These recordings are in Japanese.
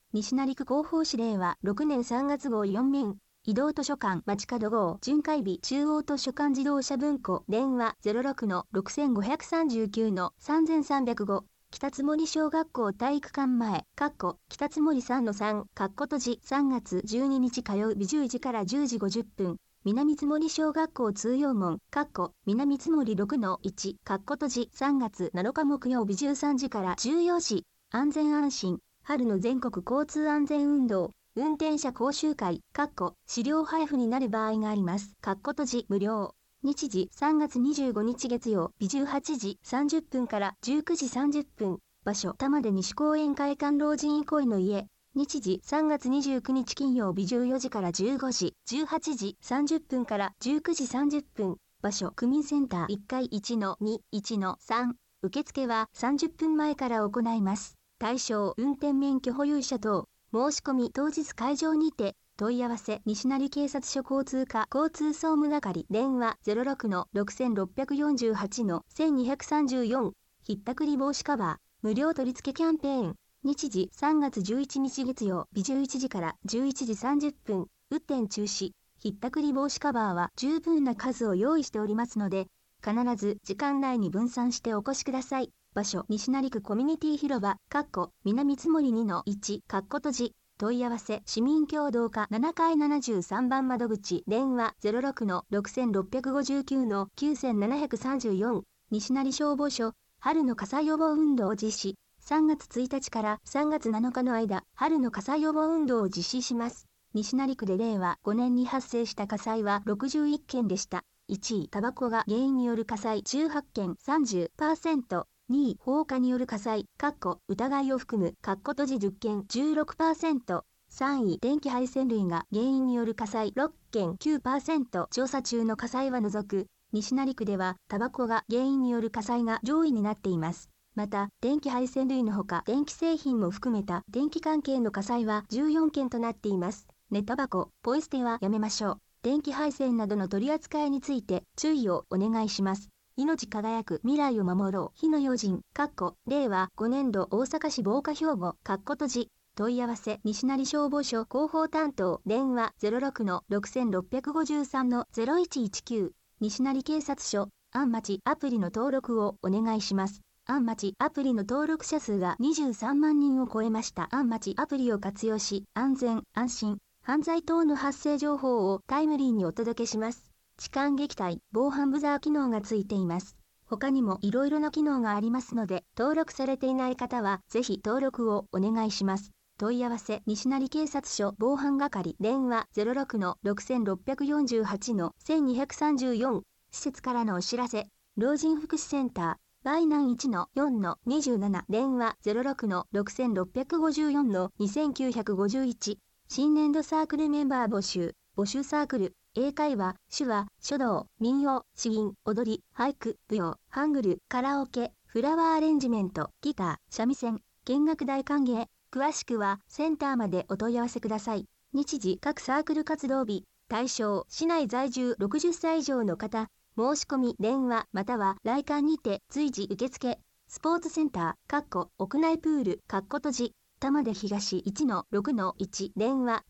西成区広報指令は6年3月号4面。移動図書館街角号巡回日中央図書館自動車文庫電話 06-6539-3305 北津森小学校体育館前北津森 3-3 閉じ3月12日火曜日10時から10時50分南津森小学校通用門南津森 6-1 閉じ3月7日木曜日13時から14時安全安心春の全国交通安全運動運転者講習会資料配布になる場合があります閉じ無料日時3月25日月曜日18時30分から19時30分場所玉出西公園会館老人憩いの家日時3月29日金曜日14時から15時18時30分から19時30分場所区民センター1階 1-2-1-3 受付は30分前から行います対象運転免許保有者等申し込み当日会場にて問い合わせ西成警察署交通課交通総務係電話 06-6648-1234 ひったくり防止カバー無料取付キャンペーン日時3月11日月曜日11時から11時30分運転中止ひったくり防止カバーは十分な数を用意しておりますので必ず時間内に分散してお越しください場所西成区コミュニティ広場南津森 2-1 閉じ問い合わせ市民協働課7階73番窓口電話 06-6659-9734 西成消防署春の火災予防運動を実施3月1日から3月7日の間春の火災予防運動を実施します西成区で令和5年に発生した火災は61件でした1位タバコが原因による火災18件 30%2 位放火による火災疑いを含む閉じ10件 16%3 位電気配線類が原因による火災6件 9% 調査中の火災は除く西成区ではタバコが原因による火災が上位になっていますまた電気配線類のほか電気製品も含めた電気関係の火災は14件となっています寝タバコポイ捨てはやめましょう電気配線などの取り扱いについて注意をお願いします命輝く未来を守ろう火の用心令和5年度大阪市防火標語閉じ問い合わせ西成消防署広報担当電話 06-6653-0119 西成警察署あんまちアプリの登録をお願いしますあんまちアプリの登録者数が23万人を超えましたあんまちアプリを活用し安全安心犯罪等の発生情報をタイムリーにお届けします痴漢撃退防犯ブザー機能がついています他にもいろいろな機能がありますので登録されていない方はぜひ登録をお願いします問い合わせ西成警察署防犯係電話 06-6648-1234 施設からのお知らせ老人福祉センターバイナン 1-4-27 電話 06-6654-2951 新年度サークルメンバー募集サークル英会話、手話、書道、民謡、詩吟、踊り、俳句、舞踊、ハングル、カラオケ、フラワーアレンジメント、ギター、三味線、見学大歓迎。詳しくはセンターまでお問い合わせください。日時各サークル活動日、対象、市内在住60歳以上の方、申し込み、電話、または来館にて随時受付。スポーツセンター、屋内プール、閉じ。玉出東 1-6-1 電話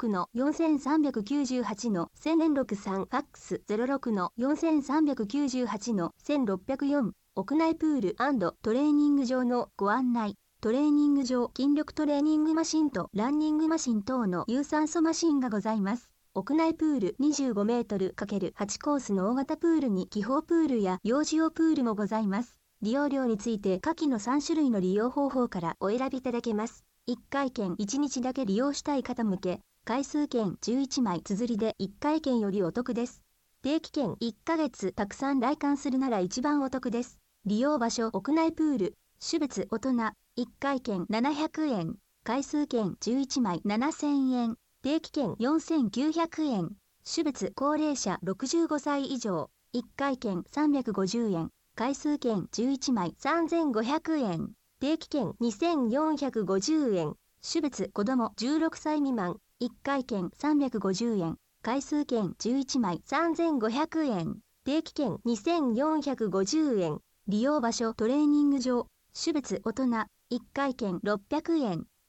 06-4398-1063 ファックス 06-4398-1604 屋内プール&トレーニング場のご案内トレーニング場筋力トレーニングマシンとランニングマシン等の有酸素マシンがございます屋内プール25メートル ×8 コースの大型プールに気泡プールや幼児用プールもございます利用料について下記の3種類の利用方法からお選びいただけます。1回券1日だけ利用したい方向け、回数券11枚綴りで1回券よりお得です。定期券1ヶ月たくさん来館するなら一番お得です。利用場所屋内プール、種別大人、1回券700円、回数券11枚7000円、定期券4900円、種別高齢者65歳以上、1回券350円。回数券11枚3500円、定期券2450円、種別子ども16歳未満、1回券350円、回数券11枚3500円、定期券2450円、利用場所トレーニング場、種別大人、1回券600円、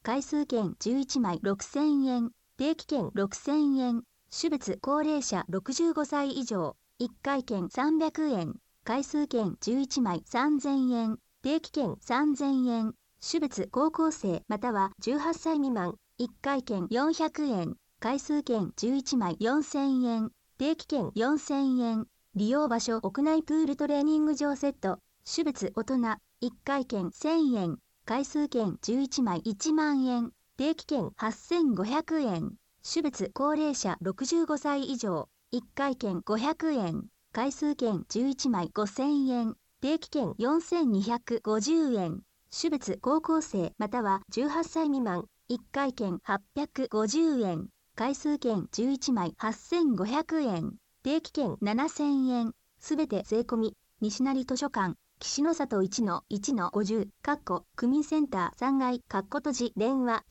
回数券11枚6000円、定期券6000円、種別高齢者65歳以上、1回券300円、回数券11枚3000円、定期券3000円、種別高校生または18歳未満、1回券400円、回数券11枚4000円、定期券4000円、利用場所屋内プールトレーニング場セット、種別大人、1回券1000円、回数券11枚1万円、定期券8500円、種別高齢者65歳以上、1回券500円、回数券11枚5000円、定期券4250円、種別高校生または18歳未満、1回券850円、回数券11枚8500円、定期券7000円、すべて税込み、西成図書館、岸の里 1-1-50、区民センター3階、閉じ、電話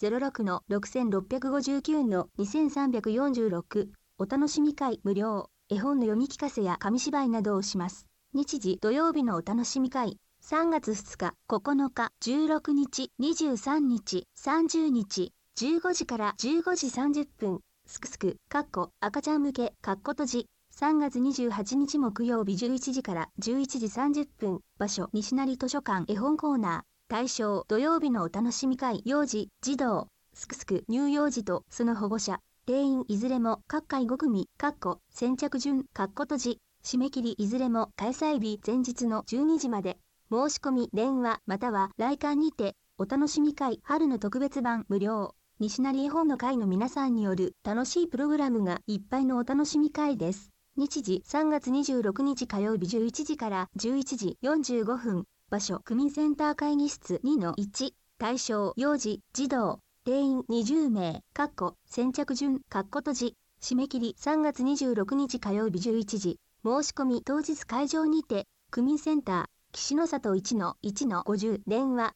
06-6659-2346、お楽しみ会無料、絵本の読み聞かせや紙芝居などをします。日時土曜日のお楽しみ会、3月2日、9日、16日、23日、30日、15時から15時30分、すくすく、赤ちゃん向け、閉じ、3月28日木曜日11時から11時30分、場所、西成図書館絵本コーナー、対象、土曜日のお楽しみ会、幼児、児童、すくすく、乳幼児とその保護者、定員いずれも各回5組、先着順、閉じ、締め切りいずれも開催日前日の12時まで、申し込み、電話、または来館にて、お楽しみ会、春の特別版無料、西成絵本の会の皆さんによる楽しいプログラムがいっぱいのお楽しみ会です。日時3月26日火曜日11時から11時45分、場所区民センター会議室 2-1、対象幼児、児童、定員20名、先着順、閉じ、締め切り3月26日火曜日11時、申し込み当日会場にて、区民センター、岸の里 1-1-50、電話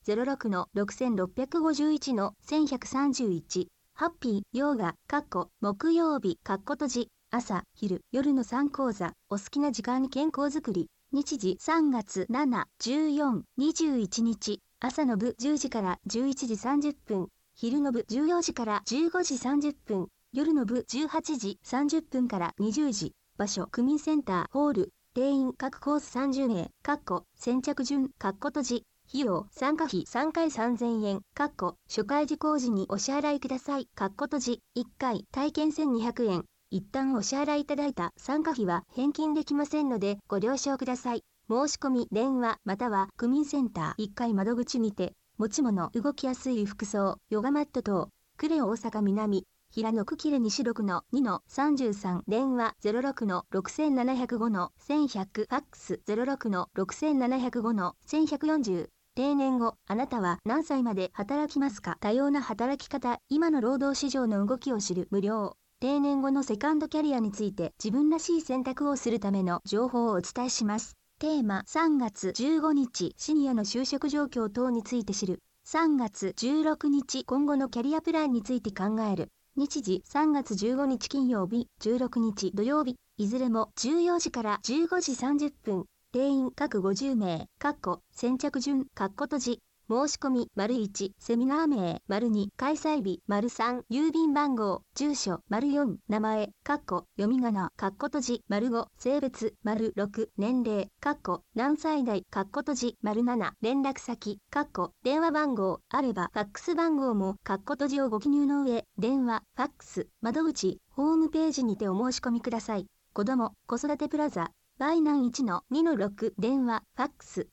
06-6651-1131、ハッピー、ヨガ、木曜日、閉じ、朝、昼、夜の3講座、お好きな時間に健康づくり。日時3月7、14、21日、朝の部10時から11時30分、昼の部14時から15時30分、夜の部18時30分から20時、場所区民センターホール、定員各コース30名、先着順、閉じ、費用参加費3回3000円、初回受講時にお支払いください、閉じ、1回体験1200円。一旦お支払いいただいた参加費は返金できませんのでご了承ください。申し込み、電話、または区民センター1階窓口にて、持ち物、動きやすい服装、ヨガマット等、クレオ大阪南、平野区切西6の 2-33、電話 06-6705-1100、ファックス 06-6705-1140、定年後、あなたは何歳まで働きますか？多様な働き方、今の労働市場の動きを知る無料。定年後のセカンドキャリアについて自分らしい選択をするための情報をお伝えします。テーマ3月15日シニアの就職状況等について知る。3月16日今後のキャリアプランについて考える。日時3月15日金曜日、16日土曜日、いずれも14時から15時30分。定員各50名、先着順、閉じ。申し込み、1、セミナー名、2、開催日、3、郵便番号、住所、4、名前、読み仮名、閉じ、5、性別、6、年齢、何歳代、閉じ、7、連絡先、電話番号、あれば、ファックス番号も、閉じをご記入の上、電話、ファックス、窓口、ホームページにてお申し込みください。子ども、子育てプラザ。バイナン 1-2-6 電話ファックス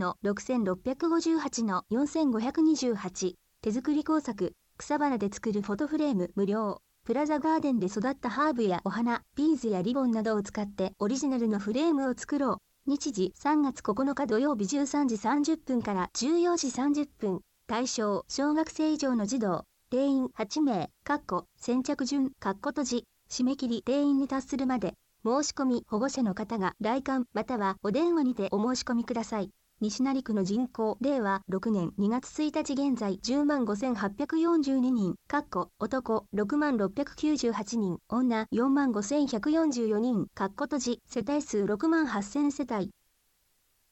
06-6658-4528 手作り工作草花で作るフォトフレーム無料プラザガーデンで育ったハーブやお花ビーズやリボンなどを使ってオリジナルのフレームを作ろう日時3月9日土曜日13時30分から14時30分対象小学生以上の児童定員8名先着順閉じ締め切り定員に達するまで申し込み保護者の方が来館またはお電話にてお申し込みください。西成区の人口令和6年2月1日現在105,842人男66,698人女45,144人世帯数68,000世帯